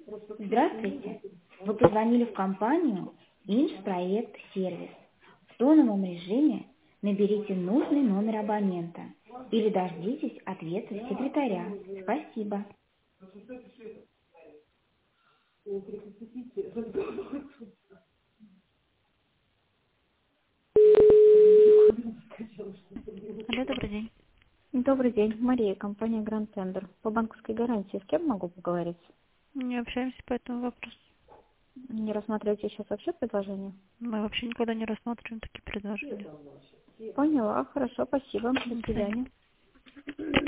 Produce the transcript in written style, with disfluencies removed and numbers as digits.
Здравствуйте. Вы позвонили в компанию «Инжпроект Сервис». В тоновом режиме наберите нужный номер абонента или дождитесь ответа секретаря. Спасибо. Алло, добрый день. Добрый день, Мария, компания Grand Tender. По банковской гарантии с кем могу поговорить? Не общаемся по этому вопросу. Не рассматриваете сейчас вообще предложение? Мы вообще никогда не рассматриваем такие предложения. Поняла, хорошо, спасибо. До До свидания. свидания.